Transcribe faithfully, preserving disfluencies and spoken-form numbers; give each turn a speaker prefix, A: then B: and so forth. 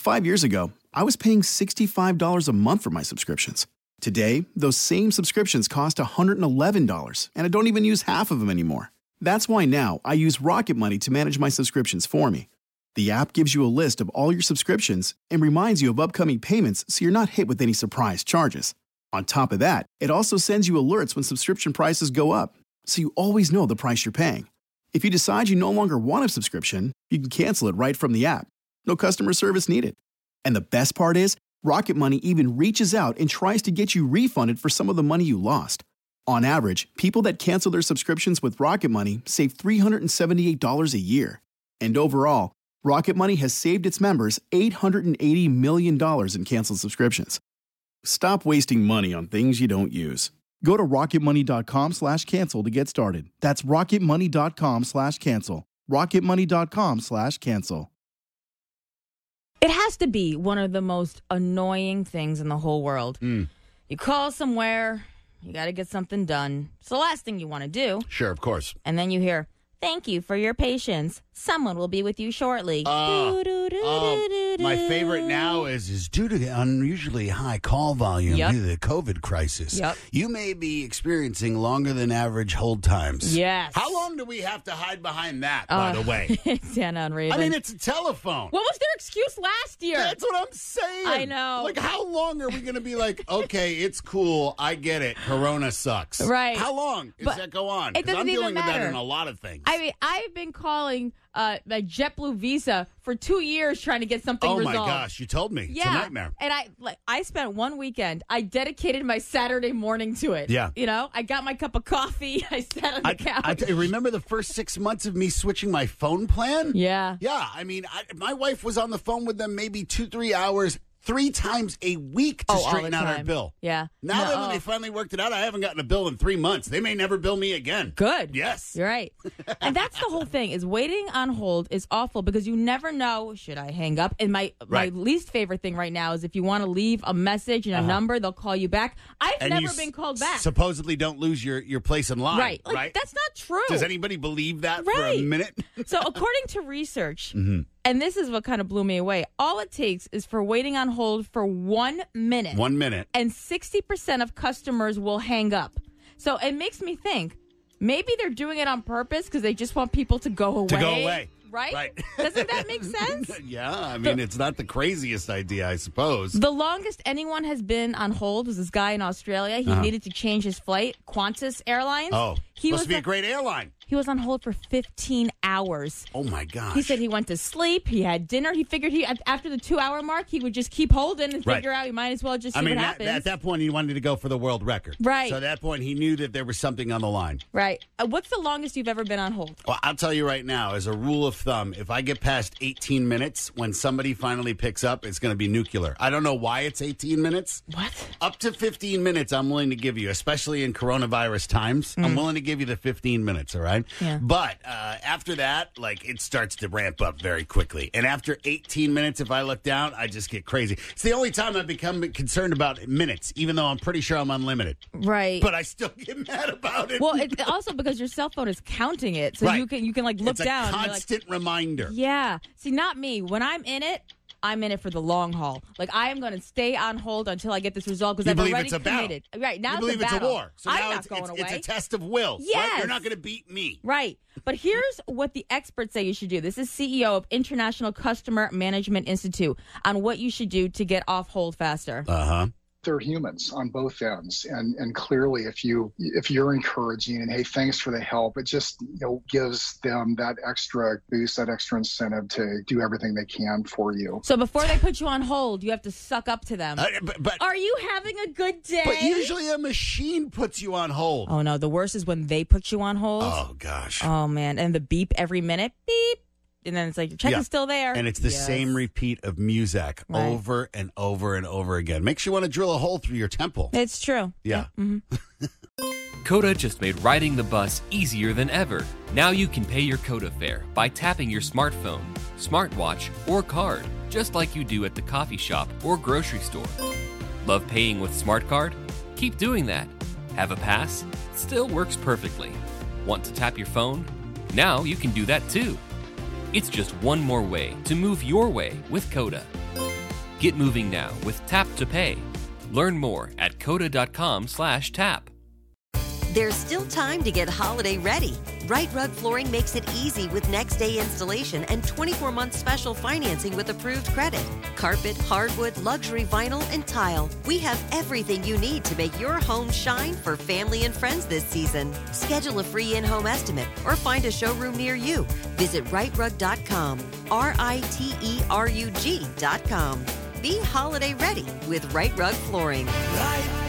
A: Five years ago, I was paying sixty-five dollars a month for my subscriptions. Today, those same subscriptions cost one hundred eleven dollars, and I don't even use half of them anymore. That's why now I use Rocket Money to manage my subscriptions for me. The app gives you a list of all your subscriptions and reminds you of upcoming payments so you're not hit with any surprise charges. On top of that, it also sends you alerts when subscription prices go up, so you always know the price you're paying. If you decide you no longer want a subscription, you can cancel it right from the app. No customer service needed. And the best part is, Rocket Money even reaches out and tries to get you refunded for some of the money you lost. On average, people that cancel their subscriptions with Rocket Money save three hundred seventy-eight dollars a year. And overall, Rocket Money has saved its members eight hundred eighty million dollars in canceled subscriptions. Stop wasting money on things you don't use. Go to rocketmoney.com slash cancel to get started. That's rocketmoney.com slash cancel. rocketmoney.com slash cancel.
B: It has to be one of the most annoying things in the whole world.
C: Mm.
B: You call somewhere, you got to get something done. It's the last thing you want to do.
C: Sure, of course.
B: And then you hear, "Thank you for your patience. Someone will be with you shortly."
C: Uh, uh, my favorite now is, is due to the unusually high call volume
B: Yep.
C: due to the COVID crisis.
B: Yep.
C: You may be experiencing longer than average hold times.
B: Yes.
C: How long do we have to hide behind that, by
B: Uh,
C: the way?
B: Dana and Raven.
C: I mean, it's a telephone.
B: What was their excuse last year?
C: That's what I'm saying.
B: I know.
C: Like, how long are we going to be like, okay, it's cool, I get it, Corona sucks.
B: Right.
C: How long does
B: But
C: that go on?
B: it
C: 'Cause
B: doesn't
C: I'm
B: even
C: dealing with
B: matter.
C: that in a lot of things.
B: I mean, I've been calling uh, my JetBlue Visa for two years trying to get something
C: oh,
B: resolved.
C: my gosh, you told me.
B: Yeah,
C: It's a nightmare.
B: And I like I spent one weekend. I dedicated my Saturday morning to it.
C: Yeah.
B: You know, I got my cup of coffee. I sat on the
C: I,
B: couch.
C: I t- remember the first six months of me switching my phone plan?
B: yeah.
C: Yeah, I mean, I, my wife was on the phone with them maybe two, three hours, three times a week to
B: Oh, all the
C: straighten out our
B: time.
C: bill.
B: Yeah.
C: Now
B: No,
C: that when
B: oh.
C: they finally worked it out, I haven't gotten a bill in three months. They may never bill me again.
B: Good.
C: Yes.
B: You're right. And that's the whole thing is waiting on hold is awful because you never know, should I hang up? And my
C: Right.
B: my least favorite thing right now is if you want to leave a message and a
C: Uh-huh.
B: number, they'll call you back. I've
C: And
B: never
C: you s-
B: been called back.
C: Supposedly don't lose your, your place in line.
B: right. Like,
C: right?
B: that's not true.
C: Does anybody believe that for a
B: Right.
C: minute?
B: So according to research,
C: Mm-hmm.
B: and this is what kind of blew me away, all it takes is for waiting on hold for one minute.
C: One minute.
B: And sixty percent of customers will hang up. So it makes me think, maybe they're doing it on purpose because they just want people to go away.
C: To go away.
B: Right?
C: Right.
B: Doesn't that make sense?
C: Yeah, I mean, it's not the craziest idea, I suppose.
B: The longest anyone has been on hold was this guy in Australia. He
C: Uh-huh.
B: needed to change his flight, Qantas Airlines.
C: Oh,
B: he
C: must
B: was
C: be a
B: on-
C: great airline.
B: He was on hold for fifteen hours.
C: Oh, my gosh.
B: He said he went to sleep. He had dinner. He figured he after the two-hour mark, he would just keep holding and
C: Right.
B: figure out he might as well just see
C: I mean,
B: what
C: that,
B: happens.
C: at that point, he wanted to go for the world record.
B: Right.
C: So at that point, he knew that there was something on the line.
B: right. Uh, what's the longest you've ever been on hold?
C: Well, I'll tell you right now, as a rule of thumb, if I get past eighteen minutes, when somebody finally picks up, it's going to be nuclear. I don't know why it's eighteen minutes.
B: What?
C: Up to fifteen minutes, I'm willing to give you, especially in coronavirus times. I'm willing to give you the fifteen minutes, all right?
B: Yeah.
C: But uh, after that, like, it starts to ramp up very quickly. And after eighteen minutes, if I look down, I just get crazy. It's the only time I've become concerned about minutes, even though I'm pretty sure I'm unlimited.
B: Right.
C: But I still get mad about it.
B: well, it's also because your cell phone is counting it, so
C: Right.
B: you can you can like look
C: it's a
B: down. and you're like,
C: constant reminder.
B: yeah. See, not me. When I'm in it, I'm in it for the long haul. Like I am going to stay on hold until I get this resolved because
C: You
B: I've
C: believe
B: already
C: it's a battle.
B: committed. Right now,
C: you believe
B: it's a
C: it's a
B: battle.
C: war. So
B: I'm
C: now
B: not
C: it's,
B: going
C: it's,
B: away.
C: it's a test of will. Right?
B: Yes.
C: You're not going to beat me.
B: Right. But here's what the experts say you should do. This is C E O of International Customer Management Institute on what you should do to get off hold faster.
C: Uh huh.
D: They're humans on both ends, and and clearly, if you if you're encouraging and hey, thanks for the help, it just you know gives them that extra boost, that extra incentive to do everything they can for you.
B: So before they put you on hold, you have to suck up to them.
C: Uh, but, but,
B: Are you having a good day?
C: but usually a machine puts you on hold.
B: Oh no, the worst is when they put you on hold.
C: Oh, gosh.
B: Oh man, and the beep every minute, beep, and then it's like your check
C: Yeah.
B: is still there,
C: And it's the
B: Yes.
C: same repeat of Muzak
B: Right.
C: over and over and over again. Makes you want to drill a hole through your temple.
B: It's true.
C: Yeah.
E: Coda just made riding the bus easier than ever. Now you can pay your Coda fare by tapping your smartphone, smartwatch, or card, just like you do at the coffee shop or grocery store. Love paying with SmartCard? Keep doing that. Have a pass? Still works perfectly. Want to tap your phone? Now you can do that too. It's just one more way to move your way with Coda. Get moving now with Tap to Pay. Learn more at coda.com slash tap.
F: There's still time to get holiday ready. Right Rug Flooring makes it easy with next day installation and twenty-four month special financing with approved credit. Carpet, hardwood, luxury vinyl, and tile. We have everything you need to make your home shine for family and friends this season. Schedule a free in-home estimate or find a showroom near you. Visit right rug dot com, R I T E R U G dot com. Be holiday ready with Right Rug Flooring.
G: Right